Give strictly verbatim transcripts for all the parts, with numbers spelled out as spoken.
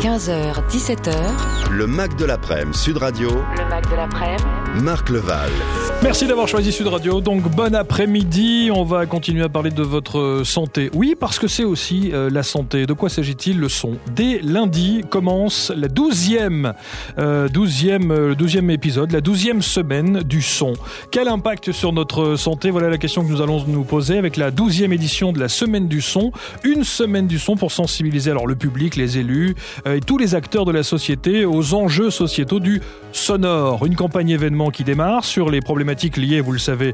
quinze heures, dix-sept heures. Le Mac de l'après-midi, Sud Radio. Le Mac de l'après-midi. Marc Leval. Merci d'avoir choisi Sud Radio. Donc, bon après-midi. On va continuer à parler de votre santé. Oui, parce que c'est aussi euh, la santé. De quoi s'agit-il? Le son. Dès lundi commence la douzième, euh, douzième, euh, douzième épisode, la douzième semaine du son. Quel impact sur notre santé? Voilà la question que nous allons nous poser avec la douzième édition de la semaine du son. Une semaine du son pour sensibiliser alors le public, les élus euh, et tous les acteurs de la société aux enjeux sociétaux du sonore. Une campagne événement qui démarre sur les problématiques liées, vous le savez,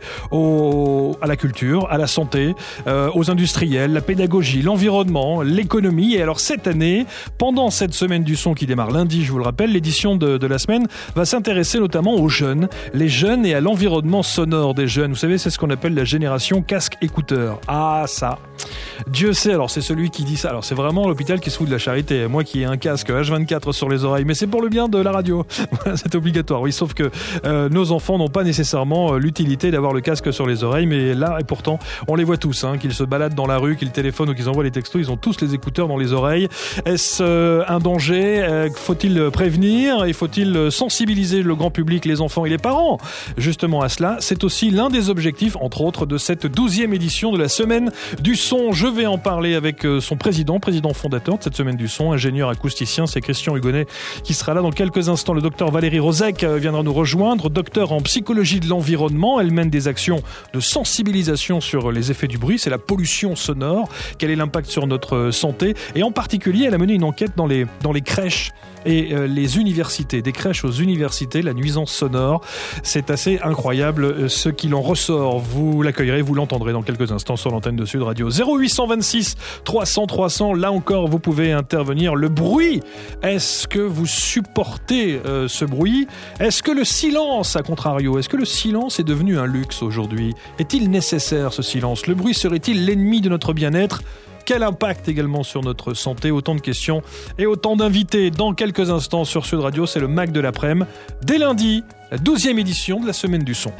au, à la culture, à la santé, euh, aux industriels, la pédagogie, l'environnement, l'économie. Et alors cette année, pendant cette semaine du son qui démarre lundi, je vous le rappelle, l'édition de, de la semaine va s'intéresser notamment aux jeunes, les jeunes et à l'environnement sonore des jeunes. Vous savez, c'est ce qu'on appelle la génération casque-écouteur. Ah ça, Dieu sait, alors c'est celui qui dit ça. Alors c'est vraiment l'hôpital qui se fout de la charité. Moi qui ai un casque H vingt-quatre sur les oreilles, mais c'est pour le bien de la radio. C'est obligatoire, oui, sauf que euh, nos enfants n'ont pas nécessairement euh, l'utilité d'avoir le casque sur les oreilles, mais là, et pourtant, on les voit tous, hein, qu'ils se baladent dans la rue, qu'ils téléphonent ou qu'ils envoient les textos, ils ont tous les écouteurs dans les oreilles. Est-ce euh, un danger? euh, Faut-il prévenir? Et faut-il sensibiliser le grand public, les enfants et les parents, justement à cela? C'est aussi l'un des objectifs, entre autres, de cette douzième édition de la semaine du son. Je vais en parler avec euh, son président, président fondateur de cette semaine du son, ingénieur acousticien, c'est Christian Hugonnet qui sera là dans quelques instants. Le docteur Valérie Rozek viendra nous rejoindre, docteur en psychologie de l'environnement. Elle mène des actions de sensibilisation sur les effets du bruit, c'est la pollution sonore, quel est l'impact sur notre santé, et en particulier elle a mené une enquête dans les, dans les crèches et euh, les universités, des crèches aux universités, la nuisance sonore, c'est assez incroyable euh, ce qu'il en ressort. Vous l'accueillerez, vous l'entendrez dans quelques instants sur l'antenne de Sud Radio. zéro huit cent vingt-six trois cents trois cents, là encore vous pouvez intervenir. Le bruit, est-ce que vous supportez euh, ce bruit? Est-ce que le silence, à contrario, est-ce que le silence est devenu un luxe aujourd'hui? Est-il nécessaire ce silence? Le bruit serait-il l'ennemi de notre bien-être? Quel impact également sur notre santé? Autant de questions et autant d'invités dans quelques instants sur Sud Radio. C'est le Mac de l'après-midi. Dès lundi, la douzième édition de la semaine du son.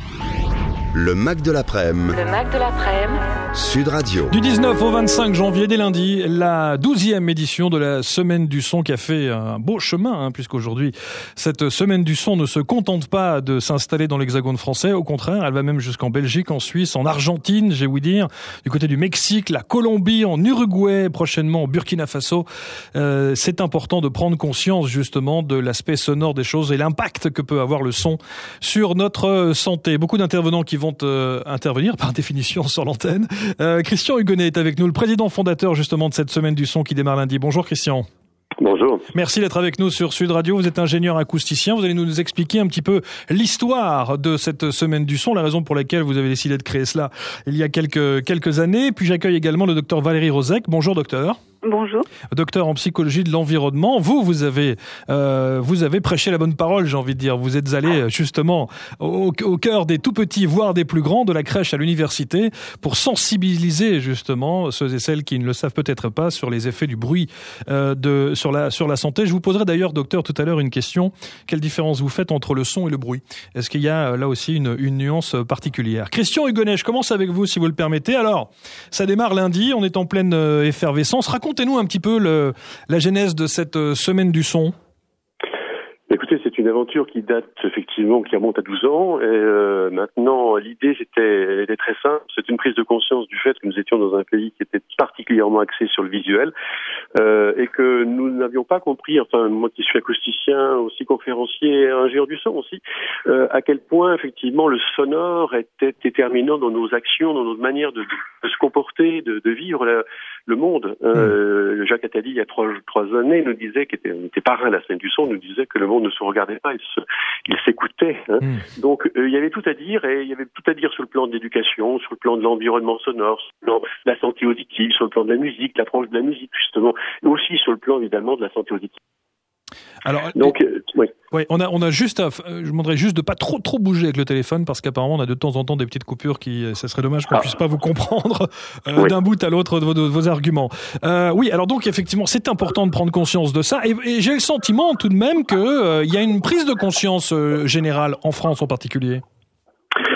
Le Mac de l'après-midi. Le Mac de l'après-midi. Sud Radio. Du dix-neuf au vingt-cinq janvier, dès lundi, la douzième édition de la semaine du son qui a fait un beau chemin, hein, puisqu'aujourd'hui, cette semaine du son ne se contente pas de s'installer dans l'hexagone français. Au contraire, elle va même jusqu'en Belgique, en Suisse, en Argentine, j'ai ouï dire, du côté du Mexique, la Colombie, en Uruguay, prochainement au Burkina Faso. Euh, c'est important de prendre conscience, justement, de l'aspect sonore des choses et l'impact que peut avoir le son sur notre santé. Beaucoup d'intervenants qui vont euh, intervenir, par définition, sur l'antenne. Euh, Christian Hugonnet est avec nous, le président fondateur justement de cette semaine du son qui démarre lundi. Bonjour Christian. Bonjour. Merci d'être avec nous sur Sud Radio. Vous êtes ingénieur acousticien. Vous allez nous expliquer un petit peu l'histoire de cette semaine du son, la raison pour laquelle vous avez décidé de créer cela il y a quelques, quelques années. Puis j'accueille également le docteur Valérie Rozek. Bonjour docteur. Bonjour. Docteur en psychologie de l'environnement. Vous, vous avez, euh, vous avez prêché la bonne parole, j'ai envie de dire. Vous êtes allé justement au, au cœur des tout petits, voire des plus grands, de la crèche à l'université, pour sensibiliser justement ceux et celles qui ne le savent peut-être pas sur les effets du bruit euh, de, sur la, sur la santé. Je vous poserai d'ailleurs, docteur, tout à l'heure une question. Quelle différence vous faites entre le son et le bruit? Est-ce qu'il y a là aussi une, une nuance particulière? Christian Hugonnet, je commence avec vous, si vous le permettez. Alors, ça démarre lundi, on est en pleine euh, effervescence. Racontez-nous un petit peu le, la genèse de cette euh, semaine du son. Écoutez, c'est une aventure qui date effectivement, qui remonte à douze ans. Et euh, maintenant, l'idée, c'était, elle était très simple. C'est une prise de conscience du fait que nous étions dans un pays qui était particulièrement axé sur le visuel euh, et que nous n'avions pas compris, enfin moi qui suis acousticien, aussi conférencier, ingénieur du son aussi, euh, à quel point effectivement le sonore était déterminant dans nos actions, dans notre manière de, de se comporter, de, de vivre la, le monde. Euh, Jacques Attali, il y a trois, trois années, nous disait, qui était, était parrain de la semaine du son, nous disait que le monde ne se regardait pas, il, se, il s'écoutait. Hein. Mmh. Donc euh, il y avait tout à dire, et il y avait tout à dire sur le plan de l'éducation, sur le plan de l'environnement sonore, sur le plan de la santé auditive, sur le plan de la musique, l'approche de la musique justement, et aussi sur le plan évidemment de la santé auditive. Alors, donc, euh, oui. Ouais, on a, on a juste, à, je vous demanderais juste de pas trop, trop bouger avec le téléphone parce qu'apparemment on a de temps en temps des petites coupures qui, ça serait dommage qu'on ah. puisse pas vous comprendre euh, oui. d'un bout à l'autre de vos, de vos arguments. Euh, oui, alors donc effectivement, c'est important de prendre conscience de ça et, et j'ai le sentiment tout de même que euh, il y a une prise de conscience euh, générale en France en particulier.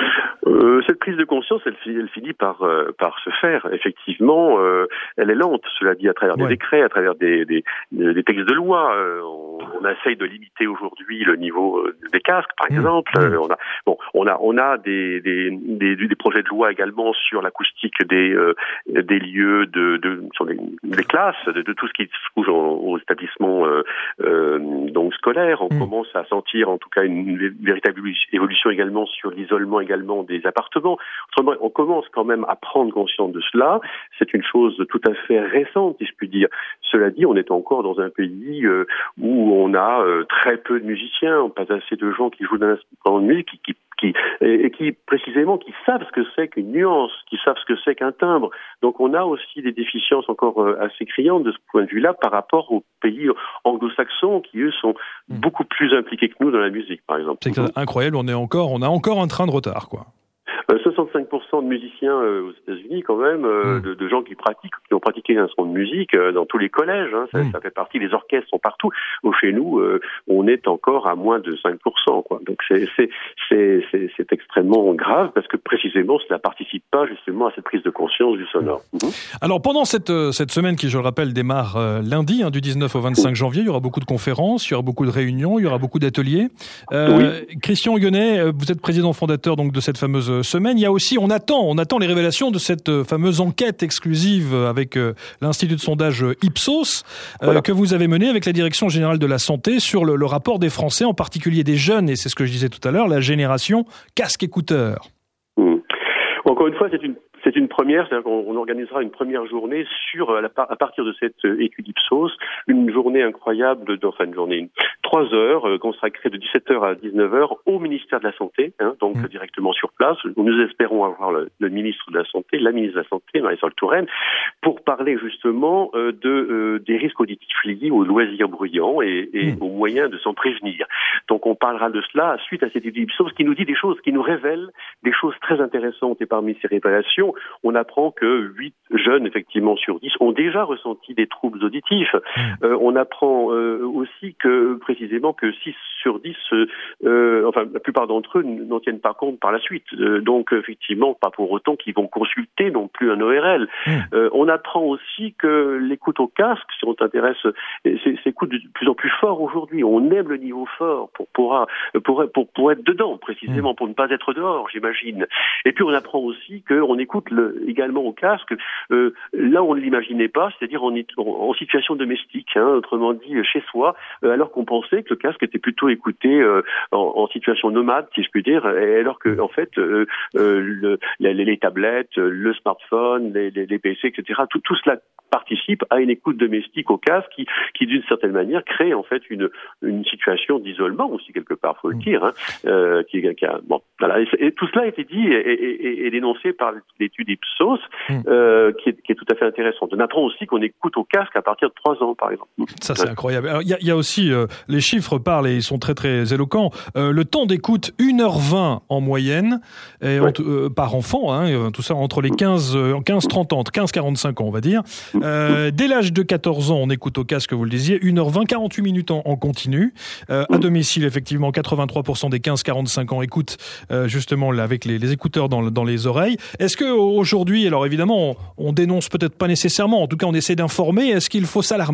Euh, cette prise de conscience, elle, elle finit par euh, par se faire. Effectivement, euh, elle est lente. Cela dit, à travers des ouais. décrets, à travers des des, des textes de loi, euh, on, on essaye de limiter aujourd'hui le niveau des casques, par exemple. Mmh. Euh, on a bon, on a on a des des des, des projets de loi également sur l'acoustique des euh, des lieux de de sur les, des classes, de, de tout ce qui se trouve aux établissements euh, euh, donc scolaires. On mmh. commence à sentir en tout cas une, une véritable évolution également sur l'isolement également des appartements. Autrement, on commence quand même à prendre conscience de cela. C'est une chose tout à fait récente, si je puis dire. Cela dit, on est encore dans un pays euh, où on a euh, très peu de musiciens, pas assez de gens qui jouent d'un instrument de musique, qui, qui, qui et, et qui précisément qui savent ce que c'est qu'une nuance, qui savent ce que c'est qu'un timbre. Donc on a aussi des déficiences encore euh, assez criantes de ce point de vue-là par rapport aux pays anglo-saxons qui eux sont mmh. beaucoup plus impliqués que nous dans la musique, par exemple. C'est incroyable, on est encore, on a encore un train de retard, quoi. soixante-cinq pour cent de musiciens euh, aux États-Unis, quand même, euh, mmh. de, de gens qui pratiquent, qui ont pratiqué un instrument de musique euh, dans tous les collèges. Hein, ça, mmh. ça fait partie. Les orchestres sont partout. Au chez nous, euh, on est encore à moins de cinq pour cent. Quoi. Donc c'est c'est c'est c'est, c'est extrêmement grave parce que précisément, cela participe pas justement à cette prise de conscience du sonore. Mmh. Alors pendant cette cette semaine qui, je le rappelle, démarre euh, lundi, hein, du dix-neuf au vingt-cinq janvier, il y aura beaucoup de conférences, il y aura beaucoup de réunions, il y aura beaucoup d'ateliers. Euh, oui. Christian Huguenet, vous êtes président fondateur donc de cette fameuse semaine. Il y a aussi, on attend, on attend les révélations de cette fameuse enquête exclusive avec euh, l'Institut de sondage Ipsos euh, voilà. que vous avez menée avec la Direction générale de la santé sur le, le rapport des Français, en particulier des jeunes, et c'est ce que je disais tout à l'heure, la génération casque-écouteur. Mmh. Encore une fois, c'est une C'est une première, c'est-à-dire qu'on organisera une première journée sur, à partir de cette étude Ipsos, une journée incroyable, de, enfin une journée, une, trois heures euh, consacrée de dix-sept heures à dix-neuf heures au ministère de la Santé, hein, donc mmh. directement sur place. Nous espérons avoir le, le ministre de la Santé, la ministre de la Santé, Marisol Touraine, pour parler justement euh, de euh, des risques auditifs liés aux loisirs bruyants et, et mmh. aux moyens de s'en prévenir. Donc on parlera de cela suite à cette étude Ipsos qui nous dit des choses, qui nous révèle des choses très intéressantes, et parmi ces révélations, on apprend que huit jeunes, effectivement, sur dix ont déjà ressenti des troubles auditifs. Mmh. Euh, on apprend euh, aussi que, précisément, que six sur dix, euh, enfin, la plupart d'entre eux n'en tiennent pas compte par la suite. Euh, donc, effectivement, pas pour autant qu'ils vont consulter non plus un O R L. Mmh. Euh, on apprend aussi que l'écoute au casque, si on t'intéresse, c'est, c'est écoute de plus en plus fort aujourd'hui. On aime le niveau fort pour, pour, pour, pour, pour être dedans, précisément, mmh. pour ne pas être dehors, j'imagine. Et puis, on apprend aussi qu'on écoute Le, également au casque, euh, là on ne l'imaginait pas, c'est-à-dire en, en, en situation domestique, hein, autrement dit chez soi, euh, alors qu'on pensait que le casque était plutôt écouté euh, en, en situation nomade, si je puis dire, et alors que en fait euh, euh, le, les, les tablettes, le smartphone, les, les, les P C, et cetera, tout, tout cela participe à une écoute domestique au casque qui, qui d'une certaine manière crée en fait une, une situation d'isolement aussi quelque part, faut le dire, hein, euh, qui, qui a, bon, voilà, et, et tout cela a été dit et, et, et, et dénoncé par l'étude Ipsos, mmh. euh, qui, est, qui est tout à fait intéressante. On apprend aussi qu'on écoute au casque à partir de trois ans, par exemple. Ça, c'est ouais. incroyable. Alors, il y a, y a aussi, euh, les chiffres parlent et ils sont très, très éloquents. Euh, le temps d'écoute, une heure vingt en moyenne, et ouais. entre, euh, par enfant, hein, tout ça entre les quinze, quinze trente ans, entre quinze quarante-cinq ans, on va dire. Euh, dès l'âge de quatorze ans, on écoute au casque, vous le disiez, une heure vingt, quarante-huit minutes en, en continu. Euh, à domicile, effectivement, quatre-vingt-trois pour cent des quinze quarante-cinq ans écoutent, euh, justement, là, avec les, les écouteurs dans, dans les oreilles. Est-ce que aujourd'hui, alors évidemment, on, on dénonce peut-être pas nécessairement, en tout cas, on essaie d'informer, est-ce qu'il faut s'alarmer ?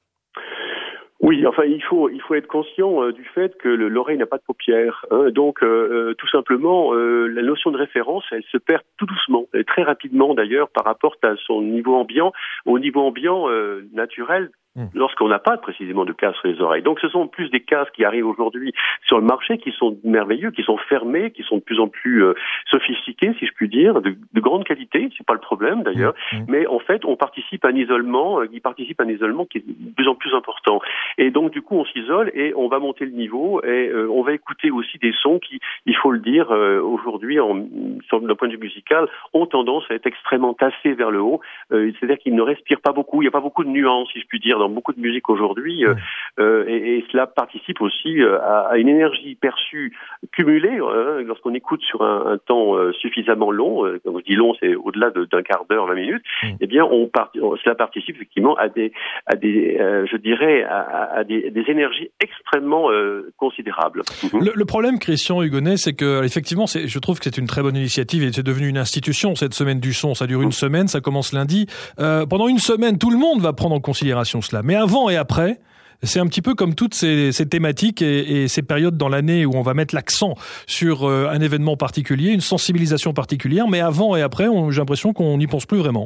Oui, enfin, il faut il faut être conscient euh, du fait que le, l'oreille n'a pas de paupières. Hein, donc, euh, tout simplement, euh, la notion de référence, elle se perd tout doucement, et très rapidement d'ailleurs, par rapport à son niveau ambiant, au niveau ambiant euh, naturel, mmh. lorsqu'on n'a pas précisément de casque sur les oreilles. Donc, ce sont plus des casques qui arrivent aujourd'hui sur le marché, qui sont merveilleux, qui sont fermés, qui sont de plus en plus euh, sophistiqués, si je puis dire, de, de grande qualité. C'est pas le problème d'ailleurs, mmh. mais en fait, on participe à un isolement, euh, il participe à un isolement qui est de plus en plus important. Et donc, du coup, on s'isole et on va monter le niveau et euh, on va écouter aussi des sons qui, il faut le dire, euh, aujourd'hui, en, sur, d'un point de vue musical, ont tendance à être extrêmement tassés vers le haut. Euh, c'est-à-dire qu'ils ne respirent pas beaucoup. Il n'y a pas beaucoup de nuances, si je puis dire, dans beaucoup de musique aujourd'hui. Euh, euh, et, et cela participe aussi euh, à, à une énergie perçue cumulée euh, lorsqu'on écoute sur un, un temps euh, suffisamment long. Euh, quand je dis long, c'est au-delà de, d'un quart d'heure, vingt minutes. Mmh. Eh bien, on part, cela participe effectivement à des, à des, euh, je dirais, à, à des, des énergies extrêmement euh, considérables. Mmh. Le, le problème, Christian Hugonnet, c'est que effectivement, c'est, je trouve que c'est une très bonne initiative et c'est devenu une institution cette semaine du son. Ça dure une mmh. semaine, ça commence lundi. Euh, pendant une semaine, tout le monde va prendre en considération cela. Mais avant et après, c'est un petit peu comme toutes ces, ces thématiques et, et ces périodes dans l'année où on va mettre l'accent sur euh, un événement particulier, une sensibilisation particulière. Mais avant et après, on, j'ai l'impression qu'on n'y pense plus vraiment.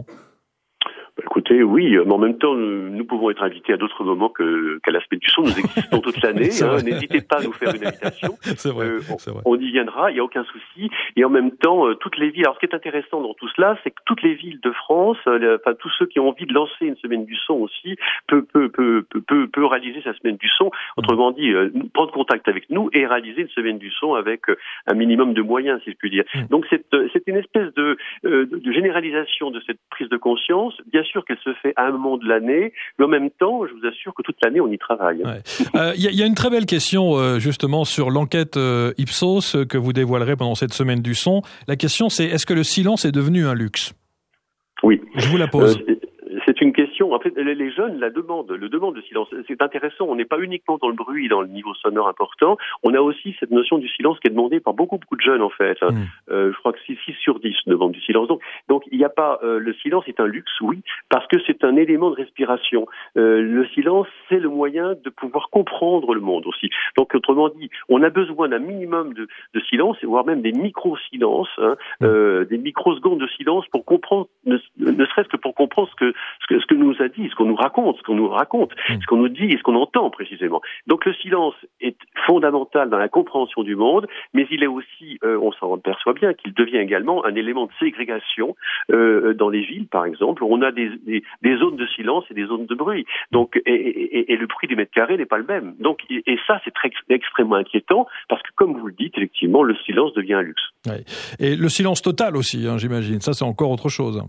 Écoutez, oui, mais en même temps, nous, nous pouvons être invités à d'autres moments que, qu'à la semaine du son. Nous existons toute l'année. Hein, n'hésitez pas à nous faire une invitation. C'est vrai, euh, on, c'est vrai. On y viendra, il n'y a aucun souci. Et en même temps, euh, toutes les villes. Alors, ce qui est intéressant dans tout cela, c'est que toutes les villes de France, euh, enfin tous ceux qui ont envie de lancer une semaine du son aussi, peut peut peut peut peut, peut réaliser sa semaine du son. Autrement dit, euh, prendre contact avec nous et réaliser une semaine du son avec euh, un minimum de moyens, si je puis dire. Mmh. Donc, c'est c'est une espèce de, euh, de généralisation de cette prise de conscience. Bien sûr qu'elle se fait à un moment de l'année, mais en même temps, je vous assure que toute l'année, on y travaille. Il ouais. euh, y, y a une très belle question, euh, justement, sur l'enquête euh, Ipsos euh, que vous dévoilerez pendant cette semaine du son. La question, c'est est-ce que le silence est devenu un luxe ? Oui. Je vous la pose. Euh, c'est une question. En fait, les jeunes la demandent, le demandent le silence. C'est intéressant. On n'est pas uniquement dans le bruit, dans le niveau sonore important. On a aussi cette notion du silence qui est demandée par beaucoup, beaucoup de jeunes, en fait. Mmh. Euh, je crois que c'est six sur dix demandent du silence. Donc, donc il n'y a pas, euh, le silence est un luxe, oui, parce que c'est un élément de respiration. Euh, le silence, c'est le moyen de pouvoir comprendre le monde aussi. Donc, autrement dit, on a besoin d'un minimum de, de silence, voire même des micro-silences, hein, mmh. euh, des microsecondes de silence pour comprendre, ne, ne serait-ce que pour comprendre ce que, ce que, ce que nous a dit, ce qu'on nous raconte, ce qu'on nous raconte, mmh. ce qu'on nous dit et ce qu'on entend précisément. Donc le silence est fondamental dans la compréhension du monde, mais il est aussi, euh, on s'en aperçoit bien, qu'il devient également un élément de ségrégation euh, dans les villes, par exemple. On a des, des, des zones de silence et des zones de bruit. Donc et, et, et le prix des mètres carrés n'est pas le même. Donc et, et ça c'est très extrêmement inquiétant parce que comme vous le dites, effectivement, le silence devient un luxe. Ouais. Et le silence total aussi, hein, j'imagine. Ça c'est encore autre chose.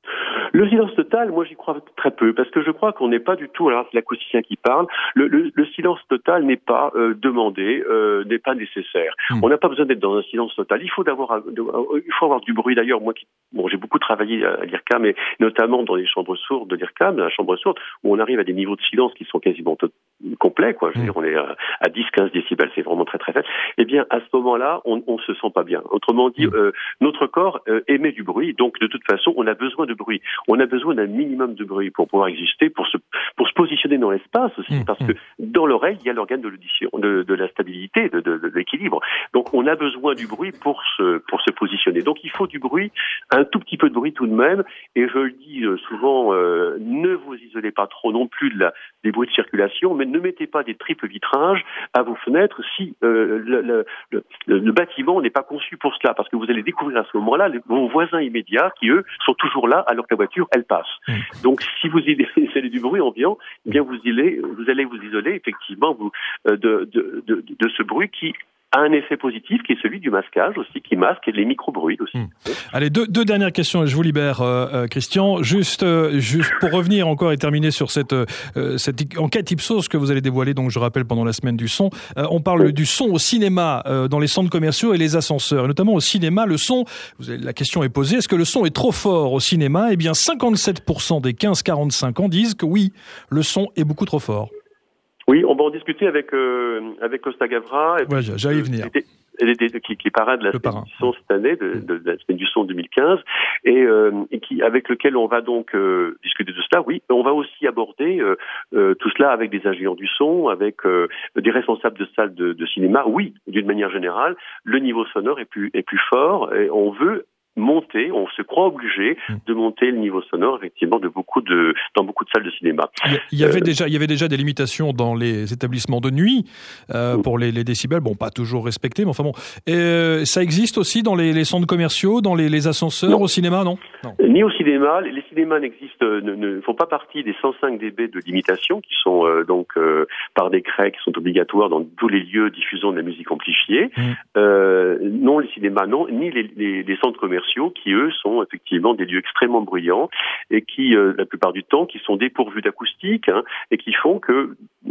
Le silence total, moi j'y crois très peu, parce que je crois qu'on n'est pas du tout, alors c'est l'acousticien qui parle, le, le, le silence total n'est pas euh, demandé, euh, n'est pas nécessaire. Mmh. On n'a pas besoin d'être dans un silence total, il faut, d'avoir, de, il faut avoir du bruit. D'ailleurs, moi qui, bon, j'ai beaucoup travaillé à l'I R C A M, et notamment dans les chambres sourdes de l'I R C A M, dans la chambre sourde, où on arrive à des niveaux de silence qui sont quasiment tot- complets, quoi. Je veux mmh. dire, on est à dix à quinze décibels, c'est vraiment très très faible. Eh bien, à ce moment-là, on, on se sent pas bien. Autrement dit, mmh. euh, notre corps euh, émet du bruit, donc de toute façon, on a besoin de bruit. On a besoin d'un minimum de bruit pour pouvoir exister, pour se, pour se positionner dans l'espace aussi, mmh, parce mmh. que dans l'oreille, il y a l'organe de l'audition, de, de la stabilité, de, de, de l'équilibre. Donc, on a besoin du bruit pour se, pour se positionner. Donc, il faut du bruit, un tout petit peu de bruit tout de même, et je le dis souvent, euh, ne vous isolez pas trop non plus de la, des bruits de circulation, mais ne mettez pas des triples vitrages à vos fenêtres si euh, le, le, le, le bâtiment n'est pas conçu pour cela, parce que vous allez découvrir à ce moment-là les, vos voisins immédiats qui, eux, sont toujours là alors que la voiture, elle passe. Mmh. Donc, si vous isolez du bruit ambiant, eh bien vous allez, vous allez vous isoler effectivement vous, euh, de, de, de, de ce bruit qui a un effet positif, qui est celui du masquage aussi, qui masque et les micro-bruits aussi. Mmh. Allez, deux, deux dernières questions et je vous libère, euh, euh, Christian. Juste, euh, juste pour revenir encore et terminer sur cette, euh, cette enquête Ipsos que vous allez dévoiler, donc je rappelle pendant la semaine du son. Euh, on parle oui. du son au cinéma, euh, dans les centres commerciaux et les ascenseurs. Et notamment au cinéma, le son, vous avez, la question est posée, est-ce que le son est trop fort au cinéma ? Eh bien, cinquante-sept pour cent des quinze à quarante-cinq ans disent que oui, le son est beaucoup trop fort. Oui, on va en discuter avec euh, avec Costa Gavra. Ouais, j'allais y venir. Elle était, qui, qui est parrain de la semaine du son cette année, de, de, de la semaine du son deux mille quinze, et, euh, et qui, avec lequel on va donc euh, discuter de cela. Oui, on va aussi aborder euh, euh, tout cela avec des ingénieurs du son, avec euh, des responsables de salles de, de cinéma. Oui, d'une manière générale, le niveau sonore est plus est plus fort, et on veut monter, on se croit obligé de monter le niveau sonore effectivement de beaucoup de dans beaucoup de salles de cinéma. Il y avait euh, déjà il y avait déjà des limitations dans les établissements de nuit euh, mmh. pour les, les décibels, bon pas toujours respectés, mais enfin bon. Et, euh, ça existe aussi dans les, les centres commerciaux, dans les, les ascenseurs, non. au cinéma, non, non Ni au cinéma, les cinémas n'existent, ne, ne font pas partie des cent cinq décibels de limitation qui sont euh, donc euh, par décret qui sont obligatoires dans tous les lieux diffusant de la musique amplifiée. Mmh. Euh, non, les cinémas non, ni les, les, les centres commerciaux qui, eux, sont effectivement des lieux extrêmement bruyants et qui, euh, la plupart du temps, qui sont dépourvus d'acoustique hein, et qui font que,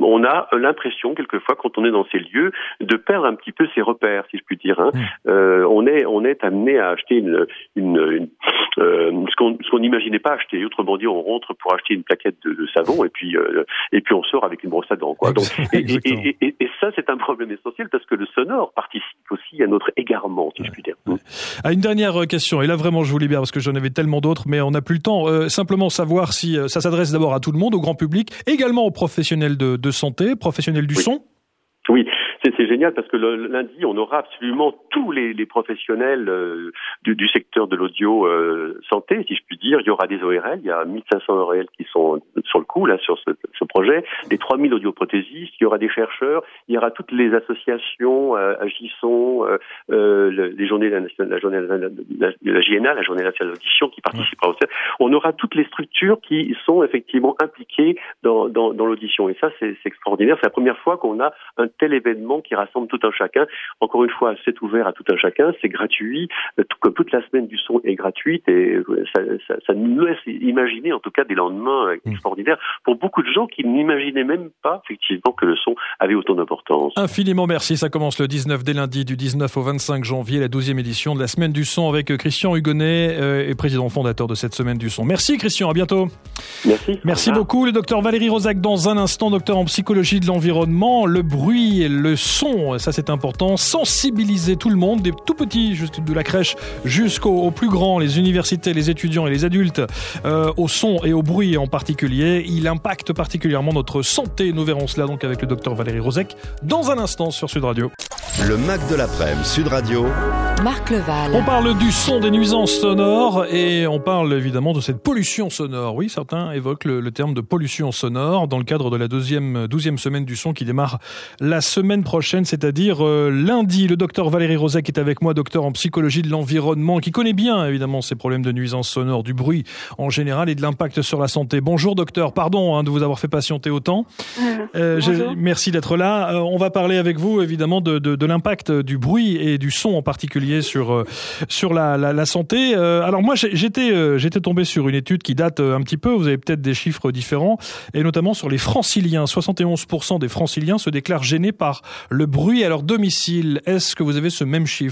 on a l'impression quelquefois quand on est dans ces lieux de perdre un petit peu ses repères, si je puis dire. Hein. Mmh. Euh, on est on est amené à acheter une, une, une euh, ce qu'on ce qu'on n'imaginait pas acheter. Autrement dit, on rentre pour acheter une plaquette de, de savon et puis euh, et puis on sort avec une brosse à dents. Quoi. Donc, et, et, et, et, et ça, c'est un problème essentiel parce que le sonore participe aussi à notre égarement, si ouais. je puis dire. Mmh. Ah, une dernière question, et là vraiment je vous libère parce que j'en avais tellement d'autres, mais on n'a plus le temps. Euh, simplement savoir si euh, ça s'adresse d'abord à tout le monde, au grand public, également aux professionnels de, de santé, professionnels du oui. son. Oui, c'est, c'est génial parce que le lundi, on aura absolument tous les, les professionnels euh, du, du secteur de l'audio euh, santé, si je puis dire. Il y aura des O R L, il y a mille cinq cents O R L qui sont sur le coup là sur ce, ce projet, des trois mille audioprothésistes, il y aura des chercheurs, il y aura toutes les associations, euh, Agisson, euh, euh, les journées, la, la journée, la, la, la J N A, la journée nationale d'audition qui participera aussi. On aura toutes les structures qui sont effectivement impliquées dans, dans, dans l'audition et ça c'est, c'est extraordinaire. C'est la première fois qu'on a un tel événement qui rassemble tout un chacun. Encore une fois, c'est ouvert à tout un chacun, c'est gratuit, tout, comme toute la semaine du son est gratuite et ça, ça, ça nous laisse imaginer en tout cas des lendemains extraordinaires pour beaucoup de gens qui n'imaginaient même pas effectivement que le son avait autant d'importance. Infiniment merci, ça commence le dix-neuf dès lundi du dix-neuf au vingt-cinq janvier, la douzième édition de la semaine du son avec Christian Hugonnet euh, et président fondateur de cette semaine du son. Merci Christian, à bientôt. Merci. Merci beaucoup. Le docteur Valérie Rozac dans un instant, docteur en psychologie de l'environnement, le bruit et le son, ça c'est important, sensibiliser tout le monde, des tout petits, juste de la crèche jusqu'aux plus grands, les universités, les étudiants et les adultes, euh, au son et au bruit en particulier. Il impacte particulièrement notre santé. Nous verrons cela donc avec le docteur Valérie Rozac dans un instant sur Sud Radio. Le Mac de l'après-midi, Sud Radio. Marc Leval. On parle du son, des nuisances sonores et on parle évidemment de cette pollution sonore. Oui, certains évoquent le, le terme de pollution sonore dans le cadre de la deuxième, douzième semaine du son qui démarre la semaine prochaine, c'est-à-dire euh, lundi. Le docteur Valérie Rozac est avec moi, docteur en psychologie de l'environnement, qui connaît bien évidemment ces problèmes de nuisances sonores, du bruit en général et de l'impact sur la santé. Bonjour docteur, pardon hein, de vous avoir fait patienter autant. Euh, merci d'être là. Euh, on va parler avec vous évidemment de, de, de l'impact du bruit et du son en particulier sur euh, sur la, la, la santé. Euh, alors moi j'étais euh, j'étais tombé sur une étude qui date un petit peu. Vous avez peut-être des chiffres différents et notamment sur les Franciliens. soixante et onze pour cent des Franciliens se déclarent gênés par le bruit à leur domicile. Est-ce que vous avez ce même chiffre ?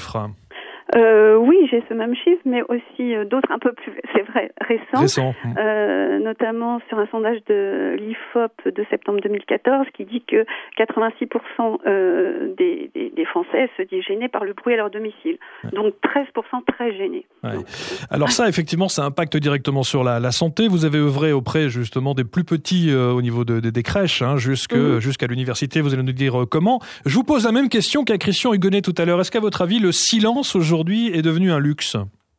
Euh, oui, j'ai ce même chiffre, mais aussi euh, d'autres un peu plus, c'est vrai, récents, Récent. euh, notamment sur un sondage de l'I F O P de septembre deux mille quatorze qui dit que quatre-vingt-six pour cent euh, des, des, des Français se disent gênés par le bruit à leur domicile. Ouais. Donc treize pour cent très gênés. Ouais. Donc, Alors ça, effectivement, ça impacte directement sur la, la santé. Vous avez œuvré auprès justement des plus petits euh, au niveau de, de, des crèches, hein, jusque, mmh. jusqu'à l'université. Vous allez nous dire euh, comment. Je vous pose la même question qu'à Christian Hugonnet tout à l'heure. Est-ce qu'à votre avis, le silence aujourd'hui est devenu un luxe ?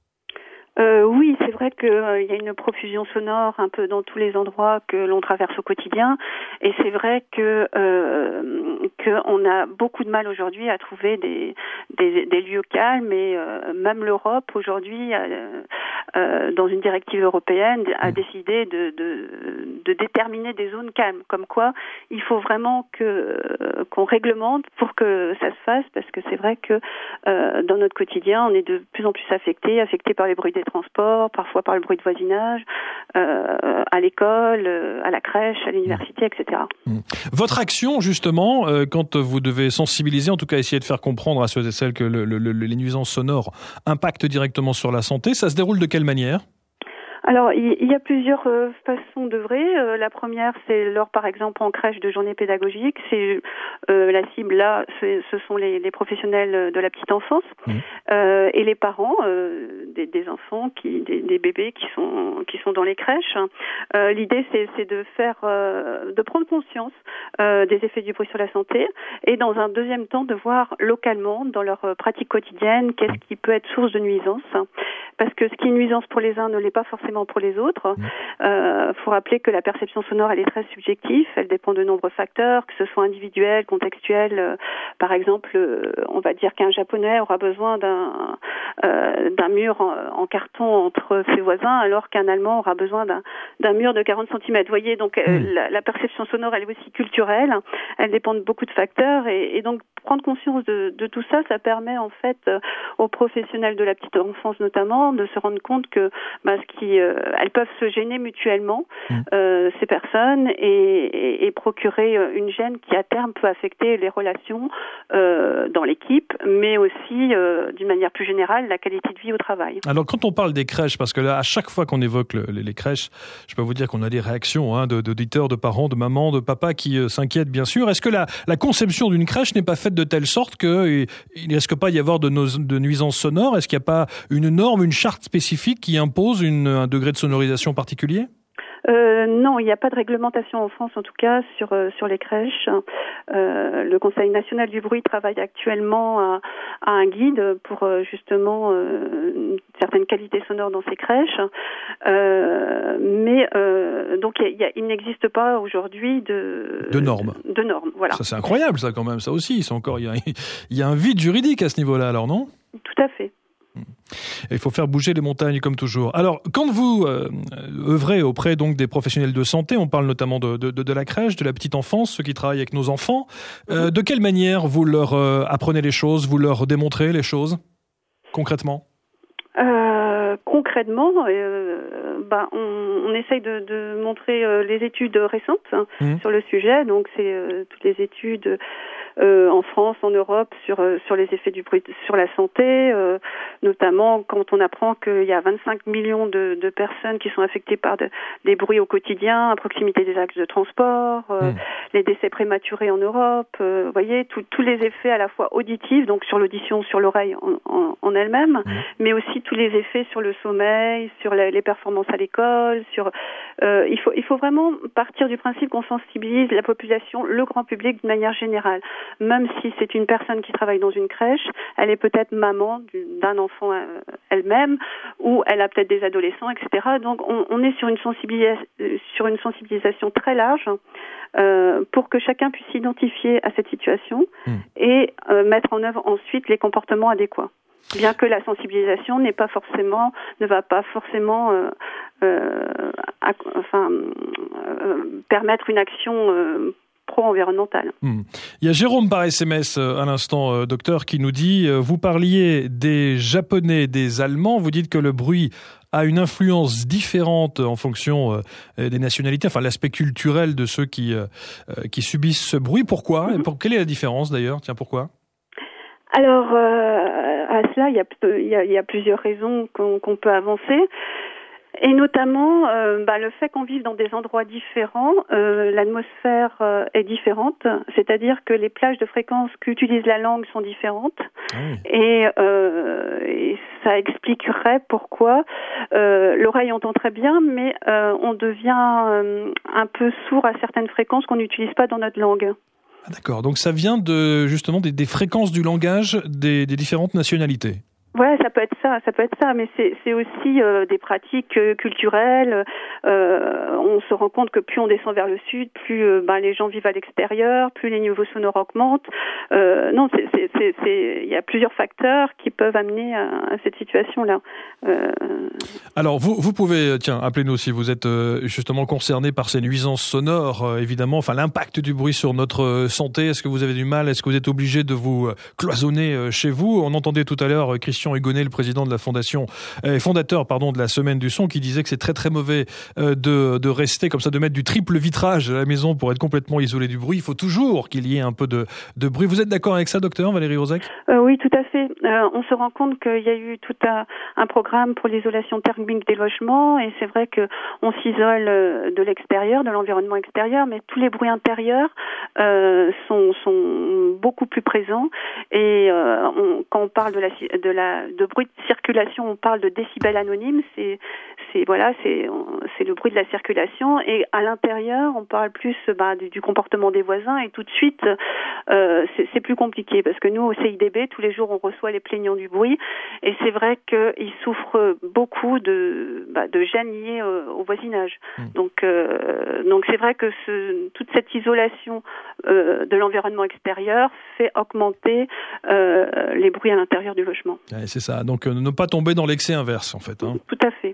Euh, oui, c'est vrai qu'il euh, y a une profusion sonore un peu dans tous les endroits que l'on traverse au quotidien, et c'est vrai que euh, qu'on a beaucoup de mal aujourd'hui à trouver des des, des lieux calmes, et euh, même l'Europe aujourd'hui, euh, euh, dans une directive européenne, a décidé de, de de déterminer des zones calmes. Comme quoi, il faut vraiment que qu'on réglemente pour que ça se fasse, parce que c'est vrai que euh, dans notre quotidien, on est de plus en plus affecté, affecté par les bruits des transports, parfois par le bruit de voisinage, euh, à l'école, à la crèche, à l'université, et cetera. Votre action, justement, euh, quand vous devez sensibiliser, en tout cas essayer de faire comprendre à ceux et celles que le, le, le, les nuisances sonores impactent directement sur la santé, ça se déroule de quelle manière ? Alors, il y a plusieurs euh, façons d'œuvrer. Euh, la première, c'est lors, par exemple, en crèche de journée pédagogique. C'est euh, la cible là, c'est, ce sont les, les professionnels de la petite enfance mmh. euh, et les parents euh, des, des enfants, qui, des, des bébés qui sont qui sont dans les crèches. Euh, l'idée, c'est, c'est de faire, euh, de prendre conscience euh, des effets du bruit sur la santé, et dans un deuxième temps, de voir localement, dans leur pratique quotidienne, qu'est-ce qui peut être source de nuisance. Parce que ce qui est nuisance pour les uns ne l'est pas forcément pour les autres. Il euh, faut rappeler que la perception sonore, elle est très subjective, elle dépend de nombreux facteurs, que ce soit individuel, contextuel. Euh, par exemple, euh, on va dire qu'un Japonais aura besoin d'un, euh, d'un mur en, en carton entre ses voisins, alors qu'un Allemand aura besoin d'un, d'un mur de quarante centimètres. Vous voyez, donc euh, mmh. la, la perception sonore, elle est aussi culturelle, elle dépend de beaucoup de facteurs, et, et donc prendre conscience de, de tout ça, ça permet en fait euh, aux professionnels de la petite enfance notamment de se rendre compte que bah, ce qui, euh, elles peuvent se gêner mutuellement, mmh. euh, ces personnes, et, et, et procurer une gêne qui à terme peut affecter les relations euh, dans l'équipe, mais aussi euh, d'une manière plus générale la qualité de vie au travail. Alors quand on parle des crèches, parce que là à chaque fois qu'on évoque le, les, les crèches, je peux vous dire qu'on a des réactions hein, de, d'auditeurs, de parents, de mamans, de papas qui euh, s'inquiètent bien sûr. Est-ce que la, la conception d'une crèche n'est pas faite de telle sorte qu'il ne risque pas d'y avoir de, nos, de nuisances sonores? Est-ce qu'il n'y a pas une norme, une charte spécifique qui impose une, un degré de sonorisation particulier? Euh, non, il n'y a pas de réglementation en France, en tout cas, sur euh, sur les crèches. Euh, le Conseil national du bruit travaille actuellement à, à un guide pour euh, justement euh, une certaine qualité sonore dans ces crèches. Euh, mais euh, donc il, y a, il n'existe pas aujourd'hui de de normes. De, de normes, voilà. Ça c'est incroyable, ça quand même. Ça aussi, c'est encore il y a il y a un vide juridique à ce niveau-là, alors non? Tout à fait. Il faut faire bouger les montagnes comme toujours. Alors, quand vous euh, œuvrez auprès donc des professionnels de santé, on parle notamment de, de, de la crèche, de la petite enfance, ceux qui travaillent avec nos enfants, euh, de quelle manière vous leur euh, apprenez les choses, vous leur démontrez les choses, concrètement? Euh, concrètement, euh, bah, on, on essaye de, de montrer euh, les études récentes mmh. sur le sujet. Donc, c'est euh, toutes les études euh, en France, en Europe, sur euh, sur les effets du bruit sur la santé, euh, notamment quand on apprend qu'il y a vingt-cinq millions de, de personnes qui sont affectées par de, des bruits au quotidien, à proximité des axes de transport, euh, mmh. les décès prématurés en Europe. Euh, vous voyez, tous les effets à la fois auditifs, donc sur l'audition, sur l'oreille en, en, en elle-même, mmh. mais aussi tous les effets sur le sommeil, sur la, les performances à l'école, sur euh, il faut il faut vraiment partir du principe qu'on sensibilise la population, le grand public de manière générale. Même si c'est une personne qui travaille dans une crèche, elle est peut-être maman d'un enfant euh, elle-même, ou elle a peut-être des adolescents, et cetera. Donc on, on est sur une sensibilisation, sur une sensibilisation très large euh, pour que chacun puisse s'identifier à cette situation mmh. et euh, mettre en œuvre ensuite les comportements adéquats. Bien que la sensibilisation n'est pas forcément, ne va pas forcément, euh, euh, à, enfin, euh, permettre une action euh, pro-environnementale. Mmh. Il y a Jérôme par S M S à l'instant, euh, docteur, qui nous dit euh, vous parliez des Japonais, des Allemands, vous dites que le bruit a une influence différente en fonction euh, des nationalités, enfin l'aspect culturel de ceux qui euh, qui subissent ce bruit. Pourquoi? Mmh. Et pour, quelle est la différence d'ailleurs? Tiens, pourquoi? Alors, euh, à cela, il y a, il y a, il y a plusieurs raisons qu'on, qu'on peut avancer. Et notamment, euh, bah, le fait qu'on vive dans des endroits différents, euh, l'atmosphère euh, est différente, c'est-à-dire que les plages de fréquence qu'utilise la langue sont différentes, mmh. et, euh, et ça expliquerait pourquoi euh, l'oreille entend très bien, mais euh, on devient euh, un peu sourd à certaines fréquences qu'on n'utilise pas dans notre langue. Ah, d'accord, donc ça vient de justement des, des fréquences du langage des, des différentes nationalités. Ouais, ça peut être ça, ça peut être ça, mais c'est, c'est aussi euh, des pratiques euh, culturelles. Euh, on se rend compte que plus on descend vers le sud, plus euh, ben, les gens vivent à l'extérieur, plus les niveaux sonores augmentent. Euh, non, c'est, c'est, c'est, c'est, il y a plusieurs facteurs qui peuvent amener à, à cette situation-là. Euh... Alors, vous, vous pouvez, tiens, appelez-nous si vous êtes euh, justement concerné par ces nuisances sonores, euh, évidemment, enfin l'impact du bruit sur notre euh, santé. Est-ce que vous avez du mal? Est-ce que vous êtes obligé de vous euh, cloisonner euh, chez vous? On entendait tout à l'heure euh, Christian Hugonnet, le président de la fondation, euh, fondateur pardon de la Semaine du Son, qui disait que c'est très très mauvais euh, de de rester comme ça, de mettre du triple vitrage à la maison pour être complètement isolé du bruit. Il faut toujours qu'il y ait un peu de de bruit. Vous êtes d'accord avec ça, docteur Valérie Rozek? euh, Oui, tout à fait. Euh, on se rend compte qu'il y a eu tout un, un programme pour l'isolation thermique des logements, et c'est vrai que on s'isole de l'extérieur, de l'environnement extérieur, mais tous les bruits intérieurs euh, sont sont beaucoup plus présents. Et euh, on, quand on parle de la de la de bruit de circulation, on parle de décibels anonymes, c'est c'est voilà, c'est c'est le bruit de la circulation, et à l'intérieur, on parle plus bah, du, du comportement des voisins, et tout de suite euh, c'est, c'est plus compliqué, parce que nous au C I D B tous les jours on reçoit les plaignants du bruit, et c'est vrai qu'ils souffrent beaucoup de bah, de gêne liée au, au voisinage. Mmh. Donc euh, donc c'est vrai que ce, toute cette isolation euh, de l'environnement extérieur fait augmenter euh, les bruits à l'intérieur du logement. Ouais, c'est ça. Donc, euh, ne pas tomber dans l'excès inverse, en fait. Hein. Tout à fait. Ouais.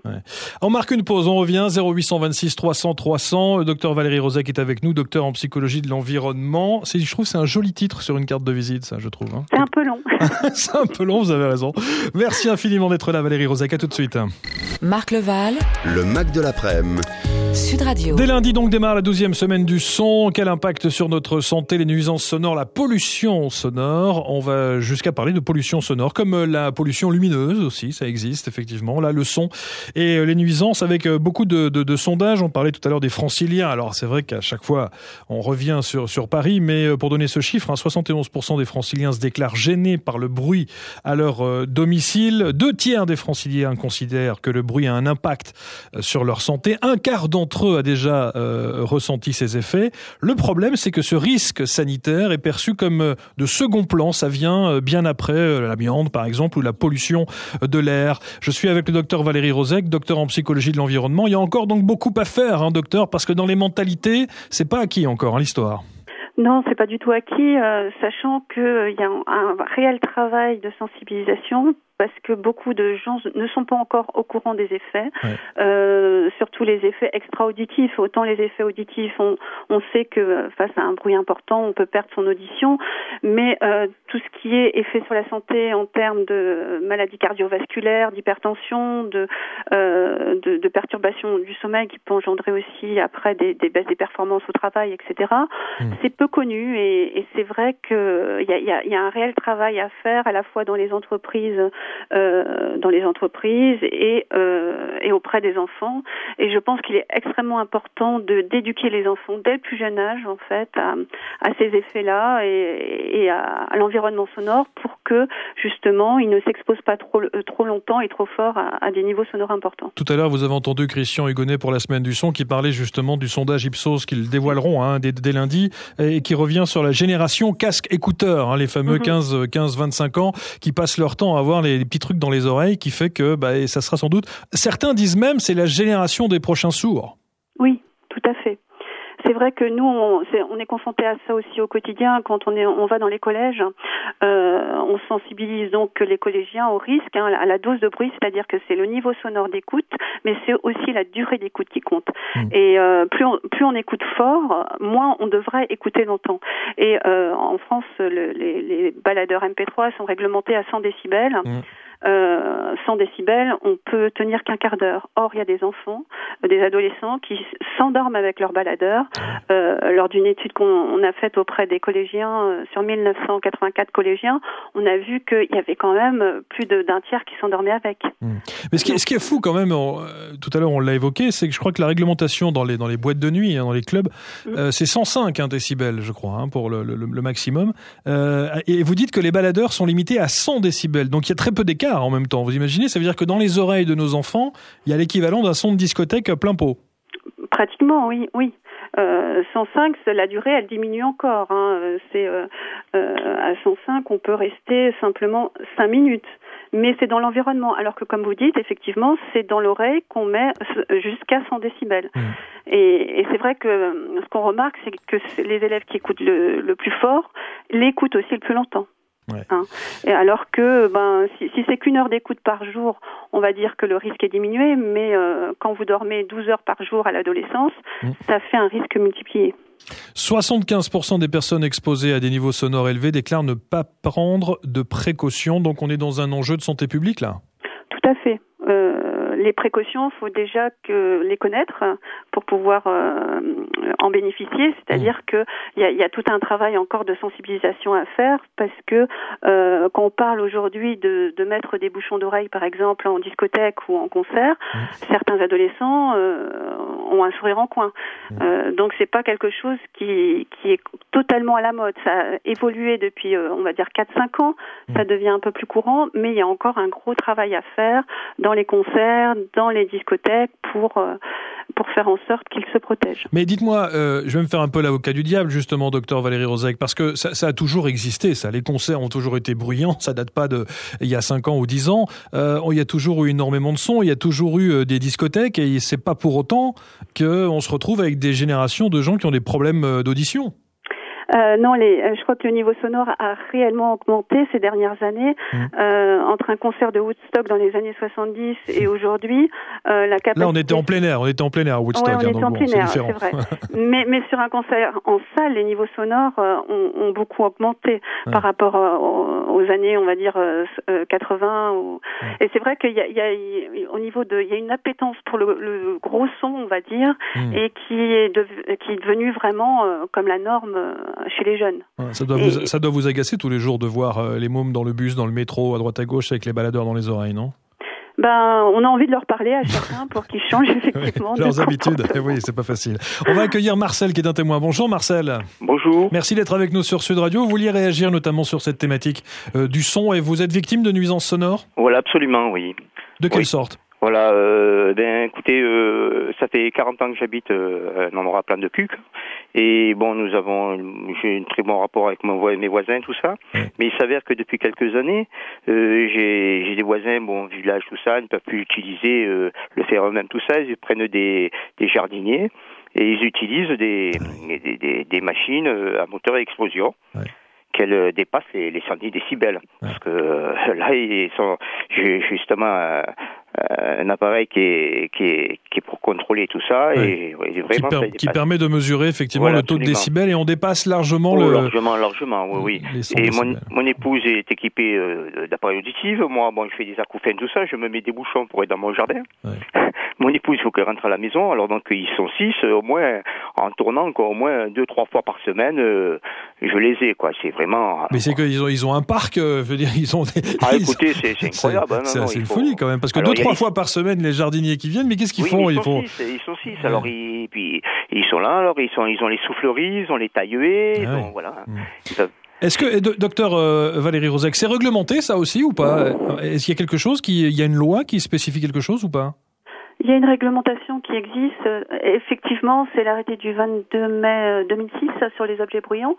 On marque une pause, on revient, zéro huit cent vingt-six trois cents trois cents. Le docteur Valérie Rozek est avec nous, docteur en psychologie de l'environnement. C'est, je trouve que c'est un joli titre sur une carte de visite, ça, je trouve. Hein. C'est un peu long. C'est un peu long, vous avez raison. Merci infiniment d'être là, Valérie Rozek. À tout de suite. Marc Leval, Le Mac de l'après-midi. Sud Radio. Dès lundi donc démarre la douzième semaine du son. Quel impact sur notre santé, les nuisances sonores, la pollution sonore. On va jusqu'à parler de pollution sonore, comme la pollution lumineuse aussi, ça existe effectivement. Là, le son et les nuisances avec beaucoup de, de, de sondages. On parlait tout à l'heure des franciliens. Alors c'est vrai qu'à chaque fois, on revient sur, sur Paris, mais pour donner ce chiffre, hein, soixante et onze pour cent des franciliens se déclarent gênés par le bruit à leur euh, domicile. Deux tiers des franciliens considèrent que le bruit a un impact sur leur santé. Un quart d'entre Entre eux a déjà euh, ressenti ces effets. Le problème, c'est que ce risque sanitaire est perçu comme de second plan. Ça vient bien après euh, l'amiante, par exemple, ou la pollution de l'air. Je suis avec le docteur Valérie Rozek, docteur en psychologie de l'environnement. Il y a encore donc beaucoup à faire, hein, docteur, parce que dans les mentalités, c'est pas acquis encore, hein, l'histoire. Non, c'est pas du tout acquis, euh, sachant qu'il euh, y a un, un réel travail de sensibilisation, parce que beaucoup de gens ne sont pas encore au courant des effets, ouais. euh, surtout les effets extra-auditifs. Autant les effets auditifs, on, on sait que face à un bruit important, on peut perdre son audition, mais euh, tout ce qui est effet sur la santé en termes de maladies cardiovasculaires, d'hypertension, de, euh, de, de perturbations du sommeil qui peut engendrer aussi après des, des baisses des performances au travail, et cetera, mmh. c'est peu connu et, et c'est vrai qu'il y a, y, a, y a un réel travail à faire à la fois dans les entreprises Euh, dans les entreprises et, euh, et auprès des enfants. Et je pense qu'il est extrêmement important de d'éduquer les enfants dès le plus jeune âge, en fait, à, à ces effets-là et, et à, à l'environnement sonore pour que, justement, ils ne s'exposent pas trop, trop longtemps et trop fort à, à des niveaux sonores importants. Tout à l'heure, vous avez entendu Christian Hugonnet pour la semaine du son qui parlait justement du sondage Ipsos qu'ils dévoileront hein, dès, dès lundi et qui revient sur la génération casque-écouteurs, hein, les fameux mm-hmm. quinze vingt-cinq ans qui passent leur temps à avoir les des petits trucs dans les oreilles qui fait que bah, ça sera sans doute... Certains disent même c'est la génération des prochains sourds. Oui, tout à fait. C'est vrai que nous, on, c'est, on est confrontés à ça aussi au quotidien. Quand on, est, on va dans les collèges, euh, on sensibilise donc les collégiens au risque, hein, à la dose de bruit, c'est-à-dire que c'est le niveau sonore d'écoute, mais c'est aussi la durée d'écoute qui compte. Mmh. Et euh, plus, on, plus on écoute fort, moins on devrait écouter longtemps. Et euh, en France, le, les, les baladeurs M P trois sont réglementés à cent décibels. Mmh. Euh, cent décibels, on peut tenir qu'un quart d'heure. Or, il y a des enfants, des adolescents qui s'endorment avec leur baladeur. Euh, lors d'une étude qu'on on a faite auprès des collégiens, euh, sur mille neuf cent quatre-vingt-quatre collégiens, on a vu qu'il y avait quand même plus de, d'un tiers qui s'endormait avec. Mmh. Mais ce qui, est, ce qui est fou quand même, on, euh, tout à l'heure on l'a évoqué, c'est que je crois que la réglementation dans les, dans les boîtes de nuit, hein, dans les clubs, mmh. euh, c'est cent cinq hein, décibels, je crois, hein, pour le, le, le maximum. Euh, et vous dites que les baladeurs sont limités à cent décibels, donc il y a très peu d'écart en même temps. Vous imaginez, ça veut dire que dans les oreilles de nos enfants, il y a l'équivalent d'un son de discothèque à plein pot. Pratiquement, oui, oui. Euh, cent cinq, la durée, elle diminue encore. Hein. C'est euh, euh, à cent cinq, on peut rester simplement cinq minutes. Mais c'est dans l'environnement. Alors que, comme vous dites, effectivement, c'est dans l'oreille qu'on met jusqu'à cent décibels. Mmh. Et, et c'est vrai que ce qu'on remarque, c'est que les élèves qui écoutent le, le plus fort l'écoutent aussi le plus longtemps. Ouais. Hein. Et alors que ben si, si c'est qu'une heure d'écoute par jour, on va dire que le risque est diminué, mais euh, quand vous dormez douze heures par jour à l'adolescence, mmh. ça fait un risque multiplié. soixante-quinze pour cent des personnes exposées à des niveaux sonores élevés déclarent ne pas prendre de précautions, donc on est dans un enjeu de santé publique là. Tout à fait. Euh, les précautions, il faut déjà que les connaître pour pouvoir euh, en bénéficier. C'est-à-dire mmh. que il y a, y a tout un travail encore de sensibilisation à faire parce que euh, quand on parle aujourd'hui de, de mettre des bouchons d'oreille, par exemple, en discothèque ou en concert, mmh. certains adolescents euh, ont un sourire en coin. Mmh. Euh, donc c'est pas quelque chose qui, qui est totalement à la mode. Ça a évolué depuis, euh, on va dire, quatre cinq ans. Mmh. Ça devient un peu plus courant, mais il y a encore un gros travail à faire dans les concerts, dans les discothèques pour euh, pour faire en sorte qu'ils se protègent. Mais dites-moi, euh, je vais me faire un peu l'avocat du diable justement, docteur Valérie Rozek, parce que ça, ça a toujours existé, ça. Les concerts ont toujours été bruyants, ça date pas de il y a cinq ans ou dix ans. Euh, il y a toujours eu énormément de sons, il y a toujours eu euh, des discothèques, et c'est pas pour autant qu'on se retrouve avec des générations de gens qui ont des problèmes euh, d'audition. Euh, non, les, je crois que le niveau sonore a réellement augmenté ces dernières années. Mmh. Euh, entre un concert de Woodstock dans les années soixante-dix et aujourd'hui, euh, la capacité... Là, on était en plein air, on était en plein air à Woodstock. Ouais, on hein, était en bon, plein c'est air, différent. c'est vrai. mais, mais sur un concert en salle, les niveaux sonores euh, ont, ont beaucoup augmenté ouais. par rapport euh, aux, aux années, on va dire, euh, quatre-vingts. Ou... Ouais. Et c'est vrai qu'il y a, il y a, au niveau de, il y a une appétence pour le, le gros son, on va dire, mmh. et qui est, de, qui est devenu vraiment euh, comme la norme euh, chez les jeunes. Ouais, ça doit et... vous, ça doit vous agacer tous les jours de voir euh, les mômes dans le bus, dans le métro, à droite à gauche, avec les baladeurs dans les oreilles, non? Ben, on a envie de leur parler à chacun pour qu'ils changent effectivement oui, leurs habitudes. Oui, c'est pas facile. On va accueillir Marcel qui est un témoin. Bonjour Marcel. Bonjour. Merci d'être avec nous sur Sud Radio. Vous vouliez réagir notamment sur cette thématique euh, du son et vous êtes victime de nuisances sonores? Voilà, absolument, oui. De quelle oui. sorte? Voilà, euh, ben écoutez, euh, ça fait quarante ans que j'habite euh, un endroit plein de cucs. Et bon, nous avons, j'ai un très bon rapport avec mon, mes voisins, tout ça. Oui. Mais il s'avère que depuis quelques années, euh, j'ai, j'ai des voisins, bon, village, tout ça, ils ne peuvent plus utiliser euh, le faire eux-mêmes, tout ça. Ils prennent des, des jardiniers et ils utilisent des, oui. des, des, des machines à moteur à explosion. Oui. Qu'elles dépassent les, les cent dix décibels. Ouais. Parce que euh, là, ils sont, j'ai justement euh, un appareil qui est, qui est, qui est pour contrôler tout ça. Ouais. Et, ouais, vraiment, qui, per, qui permet de mesurer effectivement voilà, le taux absolument. de décibels et on dépasse largement oh, le... Largement, largement, oui, oui. Et mon, mon épouse est équipée euh, d'appareils auditifs. Moi, bon, je fais des acouphènes, tout ça. Je me mets des bouchons pour être dans mon jardin. Ouais. Mon épouse, il faut qu'elle rentre à la maison. Alors donc, ils sont six, euh, au moins, en tournant, quoi, au moins deux, trois fois par semaine, euh, je les ai, quoi. C'est vraiment... Mais c'est qu'ils ont, ils ont un parc, euh, je veux dire, ils ont des... Ah, écoutez, c'est, c'est incroyable. C'est, hein, c'est non, assez une faut... folie, quand même. Parce que alors, deux, trois a... fois par semaine, les jardiniers qui viennent, mais qu'est-ce qu'ils oui, font? Ils, ils sont font six, ils sont six. Ouais. Alors, ils, puis, ils sont là, alors, ils sont, ils ont les souffleries, ils ont les tailleués, ah, donc, ouais. voilà. Mmh. Ça... Est-ce que, docteur euh, Valérie Rozek, c'est réglementé, ça aussi, ou pas? Est-ce qu'il y a quelque chose qui, il y a une loi qui spécifie quelque chose ou pas? Il y a une réglementation qui existe. Effectivement, c'est l'arrêté du vingt-deux mai deux mille six sur les objets bruyants.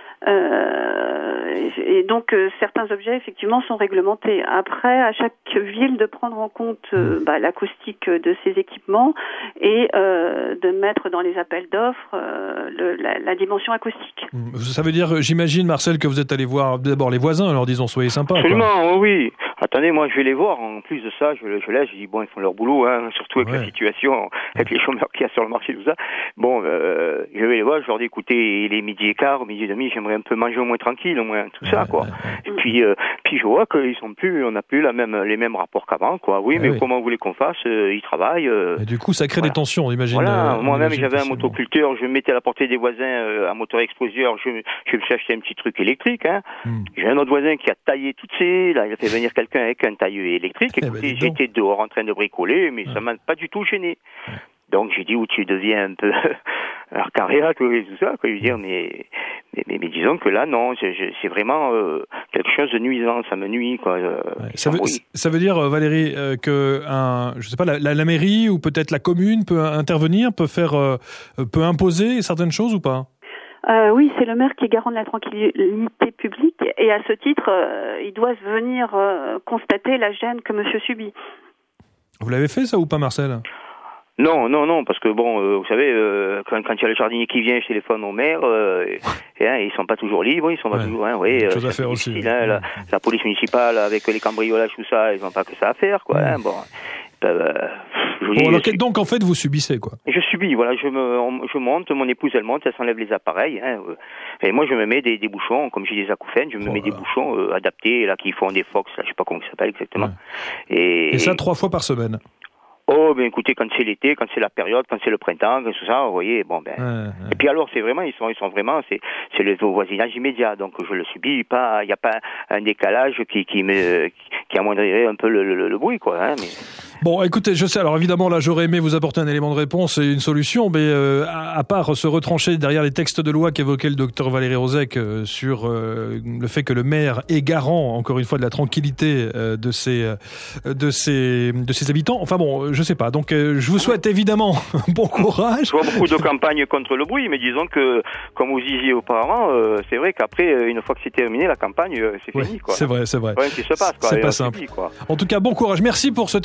Euh, et donc euh, certains objets effectivement sont réglementés. Après, à chaque ville de prendre en compte euh, bah, l'acoustique de ses équipements et euh, de mettre dans les appels d'offres euh, le, la, la dimension acoustique. Ça veut dire, j'imagine, Marcel, que vous êtes allé voir d'abord les voisins, alors disons soyez sympas. Absolument, oui. Attendez, moi je vais les voir. En plus de ça, je, je laisse, je dis bon, ils font leur boulot, hein, surtout avec ouais. la situation, avec les chômeurs qu'il y a sur le marché, tout ça. Bon, euh, je vais les voir, je leur dis écoutez, il est midi et quart, midi et demi, j'aimerais un peu manger au moins tranquille, au moins tout ouais, ça, quoi. Ouais, ouais. Et puis, euh, puis je vois qu'ils sont plus, on n'a plus la même, les mêmes rapports qu'avant, quoi. Oui, ouais, mais oui. comment vous voulez qu'on fasse? euh, Ils travaillent. Euh, et du coup, ça crée voilà. des tensions, on imagine. Voilà. Euh, Moi-même, j'avais un motoculteur, je me mettais à la portée des voisins euh, un moteur exploseur. Je, je me suis acheté un petit truc électrique. Hein. Hmm. J'ai un autre voisin qui a taillé toutes ses. Là, il a fait venir quelqu'un avec un tailleur électrique. Écoutez, eh ben, j'étais dehors en train de bricoler, mais ouais. ça m'a pas du tout gêné. Ouais. Donc j'ai dit où tu deviens un peu carrière, tout ça, quoi. Je veux dire, mais mais, mais, mais disons que là non, je, je, c'est vraiment euh, quelque chose de nuisant, ça me nuit, quoi. Euh, ouais. Ça veut ça veut dire Valérie euh, que un, je sais pas, la, la, la mairie ou peut-être la commune peut intervenir, peut faire, euh, peut imposer certaines choses ou pas? Euh, oui, c'est le maire qui est garant de la tranquillité publique et à ce titre, euh, il doit venir euh, constater la gêne que monsieur subit. Vous l'avez fait ça ou pas, Marcel? Non, non, non, parce que bon, euh, vous savez, euh, quand, quand il y a le jardinier qui vient, je téléphone au maire, euh, et, et, hein, ils sont pas toujours libres, ils sont pas ouais. toujours, hein, oui. Chose euh, à faire aussi. Hein, ouais. la, la police municipale avec les cambriolages, tout ça, ils ont pas que ça à faire, quoi. Ouais. Hein, bon. Euh, je bon, dis, alors je suis... donc en fait vous subissez quoi? Je subis, voilà, je me, je monte, mon épouse elle monte, elle s'enlève les appareils, hein, et moi je me mets des, des bouchons, comme j'ai des acouphènes, je me oh mets là. des bouchons euh, adaptés, là qui font des Fox, là, je sais pas comment ça s'appelle exactement. Ouais. Et, et ça trois fois par semaine? Oh, ben écoutez, quand c'est l'été, quand c'est la période, quand c'est le printemps, tout ça, vous voyez, bon ben. Ouais, ouais. Et puis alors, c'est vraiment, ils sont, ils sont vraiment, c'est, c'est le voisinage immédiat, donc je le subis pas, il n'y a pas un décalage qui, qui me, qui amoindrirait un peu le, le, le bruit, quoi. Hein, mais... Bon, écoutez, je sais, alors évidemment, là, j'aurais aimé vous apporter un élément de réponse et une solution, mais euh, à, à part se retrancher derrière les textes de loi qu'évoquait le docteur Valérie Rozek euh, sur euh, le fait que le maire est garant, encore une fois, de la tranquillité euh, de ses, euh, de ses, de ses habitants. Enfin bon, je sais pas. Donc, euh, je vous souhaite évidemment bon courage. Je vois beaucoup de campagnes contre le bruit, mais disons que, comme vous disiez auparavant, euh, c'est vrai qu'après, une fois que c'est terminé, la campagne, euh, c'est ouais, fini, quoi. C'est vrai, c'est vrai. Ouais, qui se passe, quoi. C'est pas simple. Subi, quoi. En tout cas, bon courage. Merci pour ce témoignage.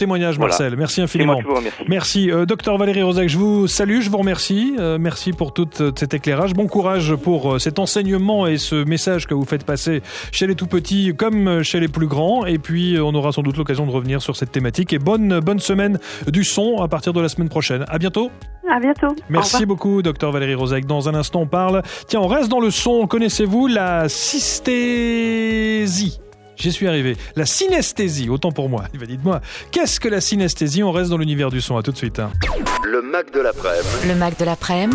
Marcel. Voilà. Merci infiniment. C'est moi qui vous remercie. Merci. Euh, docteur Valérie Rosac, je vous salue, je vous remercie. Euh, merci pour tout euh, cet éclairage. Bon courage pour euh, cet enseignement et ce message que vous faites passer chez les tout petits comme chez les plus grands. Et puis, euh, on aura sans doute l'occasion de revenir sur cette thématique. Et bonne, bonne semaine du son à partir de la semaine prochaine. À bientôt. À bientôt. Merci beaucoup, docteur Valérie Rosac. Dans un instant, on parle. Tiens, on reste dans le son. Connaissez-vous la synesthésie? J'y suis arrivé. La synesthésie, autant pour moi. Il va dites-moi, qu'est-ce que la synesthésie? On reste dans l'univers du son. À tout de suite. Hein. Le Mac de l'après-midi. Le Mac de l'après-midi.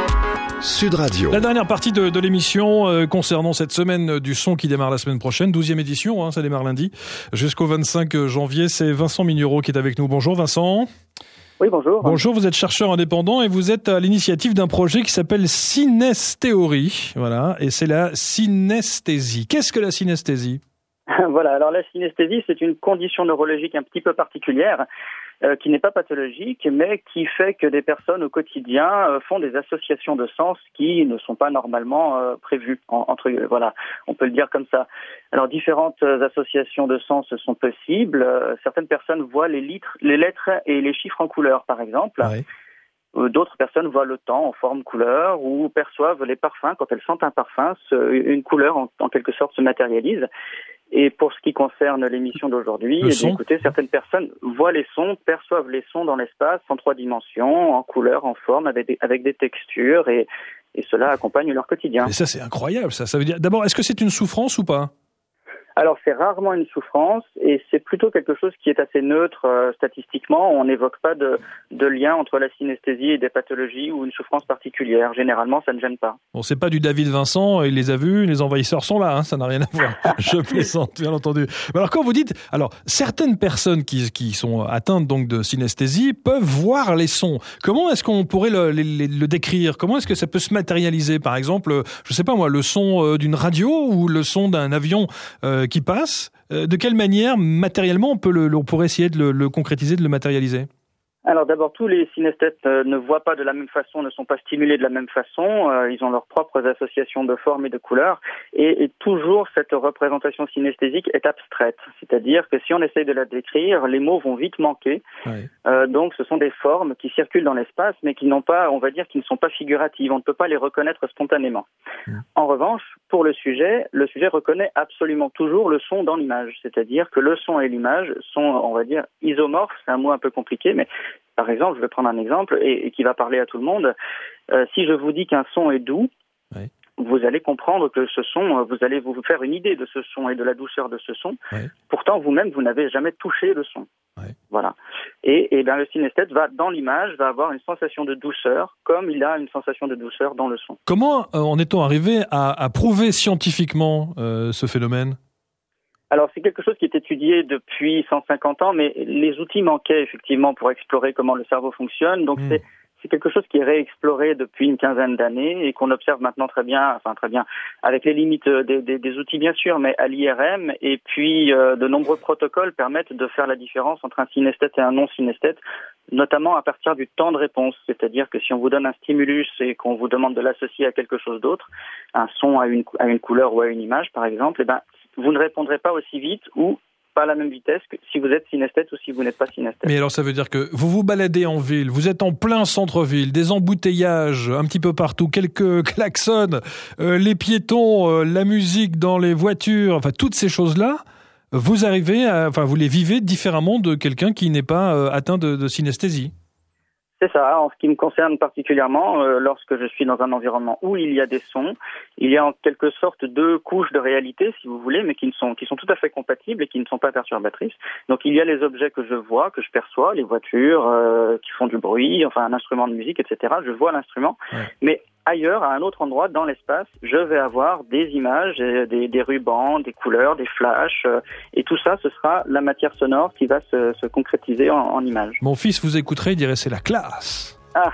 Sud Radio. La dernière partie de, de l'émission euh, concernant cette semaine du son qui démarre la semaine prochaine, douzième édition, hein, ça démarre lundi, jusqu'au vingt-cinq janvier. C'est Vincent Mignereau qui est avec nous. Bonjour Vincent. Oui, bonjour. Bonjour, vous êtes chercheur indépendant et vous êtes à l'initiative d'un projet qui s'appelle Synestéorie. Voilà, et c'est la synesthésie. Qu'est-ce que la synesthésie? Voilà, alors la synesthésie, c'est une condition neurologique un petit peu particulière euh, qui n'est pas pathologique, mais qui fait que des personnes au quotidien euh, font des associations de sens qui ne sont pas normalement euh, prévues. En, entre, voilà, on peut le dire comme ça. Alors, différentes associations de sens sont possibles. Euh, certaines personnes voient les, litres, les lettres et les chiffres en couleur, par exemple. Ouais. D'autres personnes voient le temps en forme couleur ou perçoivent les parfums. Quand elles sentent un parfum, une couleur en, en quelque sorte se matérialise. Et pour ce qui concerne l'émission d'aujourd'hui, eh bien, écoutez, certaines personnes voient les sons, perçoivent les sons dans l'espace en trois dimensions, en couleur, en forme, avec des, avec des textures, et, et cela accompagne leur quotidien. Mais ça, c'est incroyable, ça. Ça veut dire, d'abord, est-ce que c'est une souffrance ou pas? Alors, c'est rarement une souffrance et c'est plutôt quelque chose qui est assez neutre euh, statistiquement. On n'évoque pas de, de lien entre la synesthésie et des pathologies ou une souffrance particulière. Généralement, ça ne gêne pas. Bon, c'est pas du David Vincent, il les a vus, les envahisseurs sont là, hein, ça n'a rien à voir. Je plaisante, bien entendu. Mais alors, quand vous dites, alors, certaines personnes qui, qui sont atteintes donc de synesthésie peuvent voir les sons. Comment est-ce qu'on pourrait le, le, le décrire? Comment est-ce que ça peut se matérialiser? Par exemple, je sais pas moi, le son d'une radio ou le son d'un avion euh, qui passe, euh, de quelle manière matériellement on peut le, on pourrait essayer de le, le concrétiser, de le matérialiser? Alors d'abord, tous les synesthètes euh, ne voient pas de la même façon, ne sont pas stimulés de la même façon. Euh, ils ont leurs propres associations de formes et de couleurs. Et, et toujours, cette représentation synesthésique est abstraite. C'est-à-dire que si on essaye de la décrire, les mots vont vite manquer. Ouais. Euh, donc ce sont des formes qui circulent dans l'espace, mais qui n'ont pas, on va dire, qui ne sont pas figuratives. On ne peut pas les reconnaître spontanément. Mmh. En revanche, pour le sujet, le sujet reconnaît absolument toujours le son dans l'image. C'est-à-dire que le son et l'image sont, on va dire, isomorphes. C'est un mot un peu compliqué, mais par exemple, je vais prendre un exemple et, et qui va parler à tout le monde. Euh, si je vous dis qu'un son est doux, oui. vous allez comprendre que ce son, vous allez vous faire une idée de ce son et de la douceur de ce son. Oui. Pourtant, vous-même, vous n'avez jamais touché le son. Oui. Voilà. Et, et bien, le synesthète va, dans l'image, va avoir une sensation de douceur, comme il a une sensation de douceur dans le son. Comment euh, en est-on arrivé à, à prouver scientifiquement euh, ce phénomène ? Alors, c'est quelque chose qui est étudié depuis cent cinquante ans, mais les outils manquaient effectivement pour explorer comment le cerveau fonctionne. Donc, mmh. c'est, c'est quelque chose qui est réexploré depuis une quinzaine d'années et qu'on observe maintenant très bien, enfin très bien, avec les limites des, des, des outils bien sûr, mais à l'I R M. Et puis, euh, de nombreux protocoles permettent de faire la différence entre un synesthète et un non-synesthète, notamment à partir du temps de réponse. C'est-à-dire que si on vous donne un stimulus et qu'on vous demande de l'associer à quelque chose d'autre, un son à une, à une couleur ou à une image, par exemple, eh ben, vous ne répondrez pas aussi vite ou pas à la même vitesse que si vous êtes synesthète ou si vous n'êtes pas synesthète. Mais alors ça veut dire que vous vous baladez en ville, vous êtes en plein centre-ville, des embouteillages un petit peu partout, quelques klaxons, euh, les piétons, euh, la musique dans les voitures, enfin toutes ces choses-là, vous arrivez, à, enfin vous les vivez différemment de quelqu'un qui n'est pas euh, atteint de, de synesthésie. C'est ça. En ce qui me concerne particulièrement, euh, lorsque je suis dans un environnement où il y a des sons, il y a en quelque sorte deux couches de réalité, si vous voulez, mais qui ne sont qui sont tout à fait compatibles et qui ne sont pas perturbatrices. Donc il y a les objets que je vois, que je perçois, les voitures euh, qui font du bruit, enfin un instrument de musique, et cetera. Je vois l'instrument, ouais. Mais ailleurs, à un autre endroit dans l'espace, je vais avoir des images, des, des rubans, des couleurs, des flashs, euh, et tout ça, ce sera la matière sonore qui va se, se concrétiser en, en images. Mon fils vous écouterait, il dirait c'est la classe. Ah.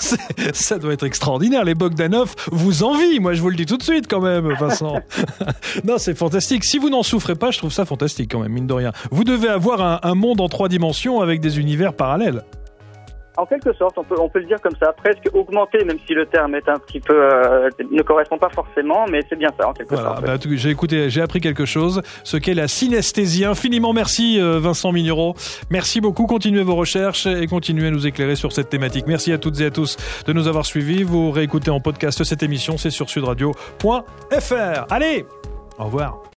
Ça doit être extraordinaire. Les Bogdanov vous envient. Moi, je vous le dis tout de suite quand même, Vincent. Non, c'est fantastique. Si vous n'en souffrez pas, je trouve ça fantastique quand même, mine de rien. Vous devez avoir un, un monde en trois dimensions avec des univers parallèles. En quelque sorte, on peut, on peut le dire comme ça, presque augmenter, même si le terme est un petit peu euh, ne correspond pas forcément, mais c'est bien ça en quelque voilà, sorte. Bah, j'ai écouté, j'ai appris quelque chose, ce qu'est la synesthésie. Infiniment merci euh, Vincent Mignereau. Merci beaucoup. Continuez vos recherches et continuez à nous éclairer sur cette thématique. Merci à toutes et à tous de nous avoir suivis. Vous réécoutez en podcast cette émission, c'est sur sud radio point f r. Allez, au revoir.